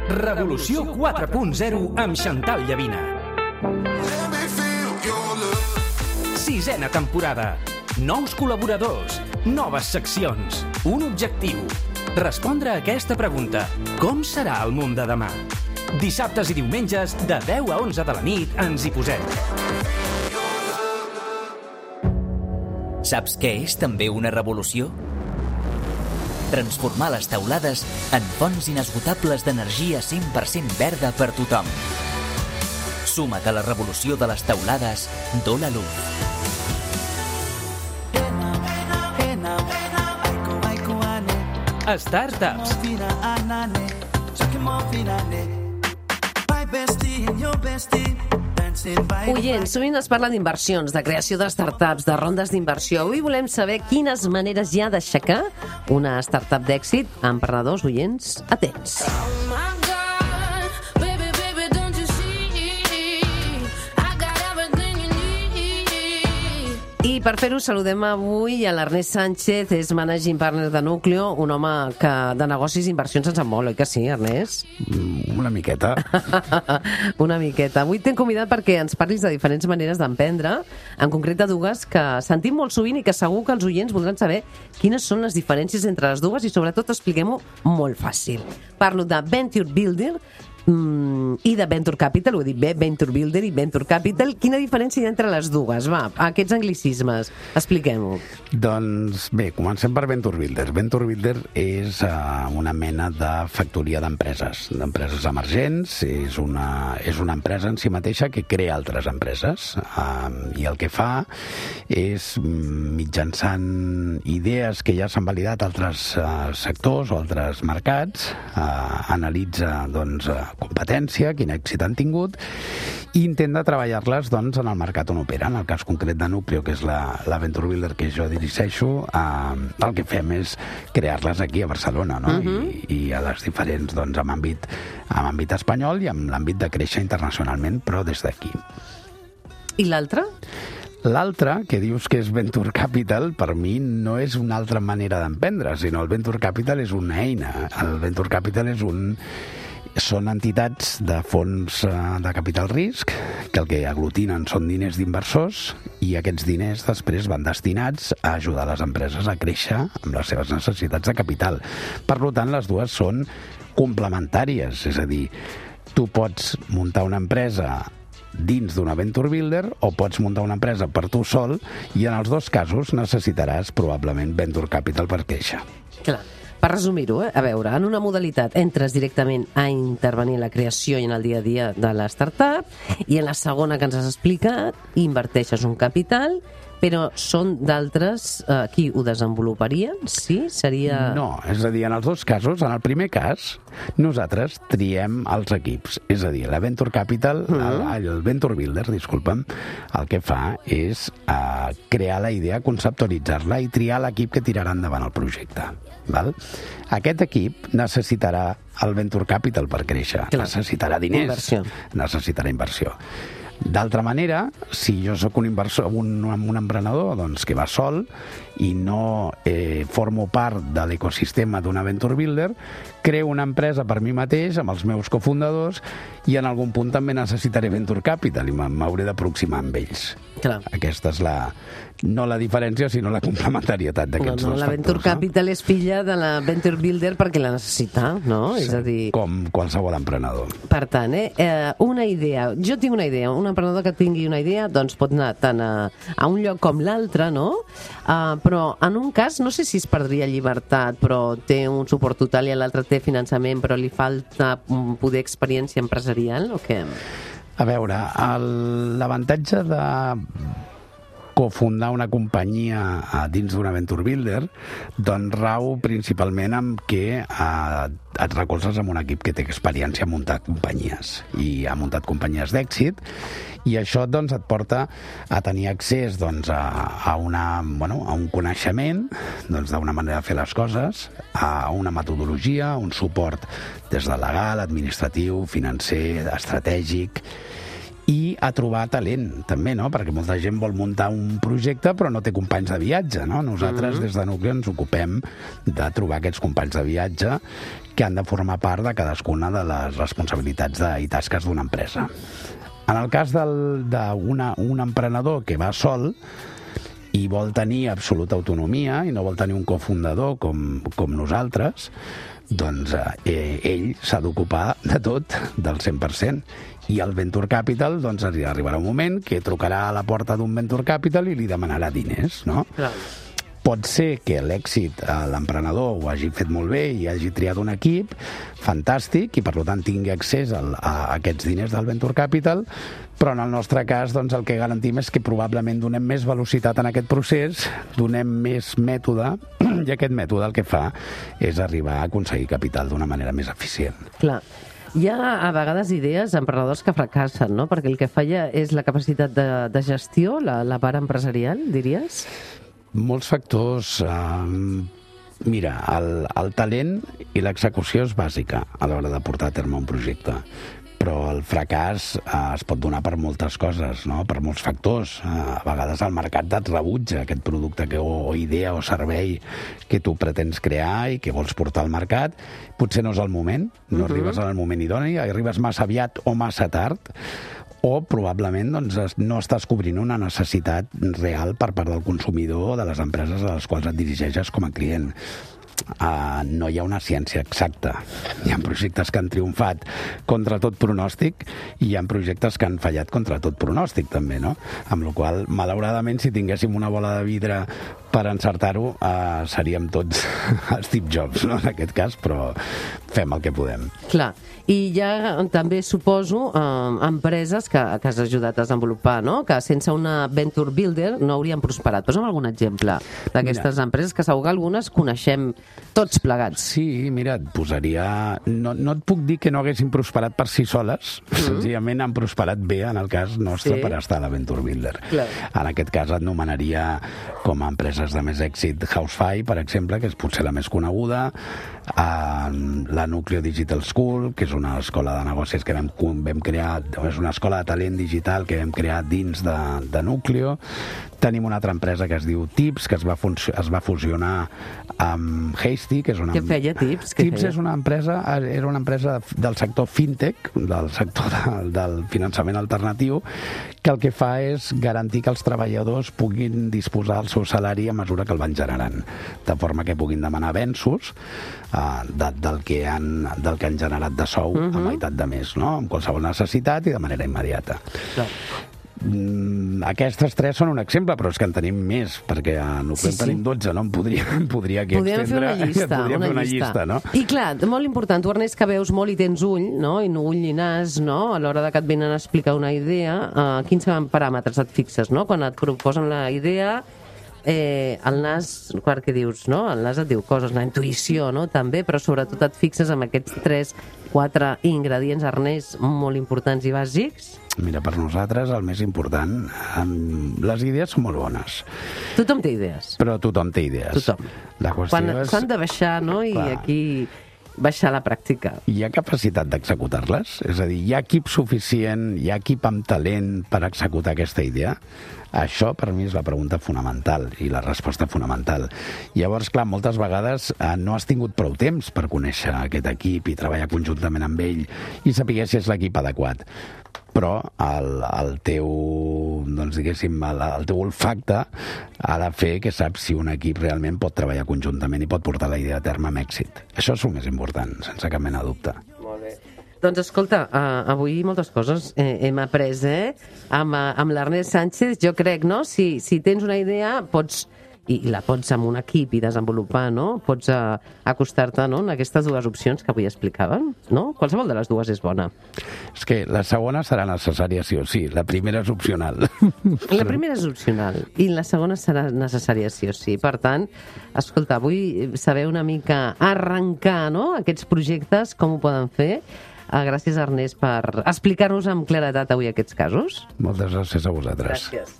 Revolució 4.0 amb Xantal Llavina. 6ª temporada. Nous col·laboradors, noves seccions, un objectiu. Respondre a aquesta pregunta: com serà el món de demà? Dissabtes i diumenges, de 10 a 11 de la nit, ens hi posem. Saps què és també una revolució? Transformar les teulades en fonts inesgotables d'energia 100% verda per tothom. Suma't a la revolució de les teulades d'Ola Luz. Startups. Oients, sovint es parla d'inversions, de creació de startups, de rondes d'inversió. Avui volem saber quines maneres hi ha d'aixecar una startup d'èxit. Emprenedors, oients, atents. I per fer-ho saludem avui a l'Ernest Sánchez, és managing partner de Núcleo, un home que de negocis i inversions ens en vol, oi que sí, Ernest? Una miqueta. Una miqueta. Avui t'hem convidat perquè ens parlis de diferents maneres d'emprendre, en concret de dues que sentim molt sovint i que segur que els oients voldran saber quines són les diferències entre les dues i sobretot expliquem-ho molt fàcil. Parlo de Venture Builder i de Venture Capital, ho he dit bé, Venture Builder i Venture Capital. Quina diferència hi ha entre les dues? Va, aquests anglicismes, expliquem-ho. Doncs bé, comencem per Venture Builder. Venture Builder és una mena de factoria d'empreses emergents, és una empresa en si mateixa que crea altres empreses i el que fa és, mitjançant idees que ja s'han validat a altres sectors o altres mercats, analitza doncs competència, quin èxit han tingut, i intenta treballar-les doncs, en el mercat on opera. En el cas concret de Núcleo, que és la Venture Builder que jo dirigeixo, el que fem és crear-les aquí a Barcelona, no? I a les diferents, doncs, amb àmbit espanyol i amb l'àmbit de créixer internacionalment, però des d'aquí. I l'altra? L'altra, que dius que és Venture Capital, per mi no és una altra manera d'emprendre, sinó el Venture Capital és una eina. El Venture Capital són entitats de fons de capital risc que el que aglutinen són diners d'inversors i aquests diners després van destinats a ajudar les empreses a créixer amb les seves necessitats de capital. Per tant, les dues són complementàries, és a dir, tu pots muntar una empresa dins d'una Venture Builder o pots muntar una empresa per tu sol i en els dos casos necessitaràs probablement Venture Capital per créixer. Clar. Per resumir-ho, a veure, en una modalitat entres directament a intervenir en la creació i en el dia a dia de la startup i en la segona que ens has explicat inverteixes un capital, però són d'altres qui ho desenvoluparien? Sí? Seria... No, és a dir, en els dos casos, en el primer cas, nosaltres triem els equips. És a dir, la Venture Capital, el Venture Builder, disculpa'm, el que fa és crear la idea, conceptualitzar-la i triar l'equip que tirarà endavant el projecte. Val? Aquest equip necessitarà el Venture Capital per créixer. Clar. Necessitarà diners. Necessitarà inversió. D'altra manera, si jo sóc un inversor, un emprenedor doncs, que va sol i no formo part de l'ecosistema d'una Venture Builder, creo una empresa per mi mateix, amb els meus cofundadors, i en algun punt també necessitaré Venture Capital i m'hauré d'aproximar amb ells. Clar. Aquesta és no la diferència, sinó la complementarietat d'aquests dos factors. La Venture Capital és filla de la Venture Builder perquè la necessita, no? Sí, és a dir... com qualsevol emprenedor. Per tant, una idea. Jo tinc una idea. Un emprenedor que tingui una idea doncs pot anar tant a un lloc com l'altre, no? Però en un cas, no sé si es perdria llibertat, però té un suport total i l'altre té finançament, però li falta poder experiència empresarial, o què? A veure, l'avantatge de cofundar una companyia dins d'una Venture Builder doncs rau principalment amb que et recolzes amb un equip que té experiència a muntar companyies i ha muntat companyies d'èxit i això doncs et porta a tenir accés doncs, a un coneixement doncs, d'una manera de fer les coses, a una metodologia, un suport des de legal, administratiu, financer, estratègic i a trobar talent, també, no? Perquè molta gent vol muntar un projecte però no té companys de viatge, no? Nosaltres, des de Nucleo, ens ocupem de trobar aquests companys de viatge que han de formar part de cadascuna de les responsabilitats i tasques d'una empresa. En el cas d'un emprenedor que va sol i vol tenir absoluta autonomia i no vol tenir un cofundador com nosaltres, doncs ell s'ha d'ocupar de tot, del 100%. I el Venture Capital, doncs, arribarà un moment que trucarà a la porta d'un Venture Capital i li demanarà diners, no? Clar. Pot ser que l'èxit, l'emprenedor ho hagi fet molt bé i hagi triat un equip fantàstic i, per tant, tingui accés a aquests diners del Venture Capital, però en el nostre cas doncs, el que garantim és que probablement donem més velocitat en aquest procés, donem més mètode, i aquest mètode el que fa és arribar a aconseguir capital d'una manera més eficient. Clar. Hi ha a vegades idees, emprenedors que fracassen, no? Perquè el que falla és la capacitat de gestió, la part empresarial, diries? Molts factors. Mira, el talent i l'execució és bàsica a l'hora de portar a terme un projecte. Però el fracàs es pot donar per moltes coses, no? Per molts factors. A vegades el mercat et rebutja aquest producte o idea o servei que tu pretens crear i que vols portar al mercat. Potser no és el moment, no arribes al moment idoni, arribes massa aviat o massa tard, o probablement doncs, no estàs cobrint una necessitat real per part del consumidor o de les empreses a les quals et dirigeixes com a client. No hi ha una ciència exacta. Hi ha projectes que han triomfat contra tot pronòstic i hi ha projectes que han fallat contra tot pronòstic, també, no? Amb la qual cosa, malauradament, si tinguéssim una bola de vidre per encertar-ho, seríem tots Steve Jobs, no? En aquest cas, però fem el que podem. Clar. I hi ha també, suposo, empreses que has ajudat a desenvolupar, no? Que sense una Venture Builder no haurien prosperat. Posa'm algun exemple d'aquestes empreses, que segur que algunes coneixem tots plegats. Sí, mira, et posaria... No et puc dir que no haguessin prosperat per si soles, senzillament han prosperat bé en el cas nostre per estar a la Venture Builder. Clar. En aquest cas et numeraria com a empreses de més èxit Housefy, per exemple, que és potser la més coneguda, la Nucleo Digital School, que és una escola de negocis que vam crear, és una escola de talent digital que vam crear dins de Nucleo. Tenim una altra empresa que es diu Tips, que es va fusionar amb Hasty, que és una... Què feia Tips? Tips era una empresa del sector fintech, del sector del finançament alternatiu, que el que fa és garantir que els treballadors puguin disposar del seu salari a mesura que el van generant, de forma que puguin demanar avenços del que han generat de sou a meitat de mes, no? Amb qualsevol necessitat i de manera immediata. Clar. Aquestes tres són un exemple, però és que en tenim més, perquè a Nucleo en tenim 12, no? Em podria aquí extendre... Podríem fer una llista, no? I clar, molt important, tu, Ernest, que veus molt i tens ull, no? I no ull i nas, no? A l'hora de que et venen a explicar una idea, quins paràmetres et fixes, no? Quan et proposen la idea, el nas, clar, què dius, no? El nas et diu coses, la intuïció, no? També, però sobretot et fixes en aquests 3-4 ingredients, Ernest, molt importants i bàsics. Mira, per nosaltres el més important, les idees són molt bones. Tothom té idees. Però tothom té idees. Tothom. La qüestió és... S'han de baixar, no? I aquí baixar la pràctica. Hi ha capacitat d'executar-les? És a dir, hi ha equip suficient, hi ha equip amb talent per executar aquesta idea? Això, per mi, és la pregunta fonamental i la resposta fonamental. Llavors, clar, moltes vegades no has tingut prou temps per conèixer aquest equip i treballar conjuntament amb ell i saber si és l'equip adequat. Però el teu, doncs, diguéssim, el teu olfacte ha de fer que saps si un equip realment pot treballar conjuntament i pot portar la idea a terme amb èxit. Això és el més important, sense cap mena de dubte. Molt bé. Doncs escolta, avui moltes coses hem après, amb l'Ernest Sánchez, jo crec, no? Si tens una idea, pots... i la pots amb un equip i desenvolupar, no? Pots acostar-te, no?, en aquestes dues opcions que avui explicàvem, no? Qualsevol de les dues és bona. És que la segona serà necessària sí o sí, la primera és opcional. La primera és opcional i la segona serà necessària sí o sí. Per tant, escolta, vull saber una mica arrencar, no?, aquests projectes, com ho poden fer. Gràcies, Ernest, per explicar-nos amb claredat avui aquests casos. Moltes gràcies a vosaltres. Gràcies.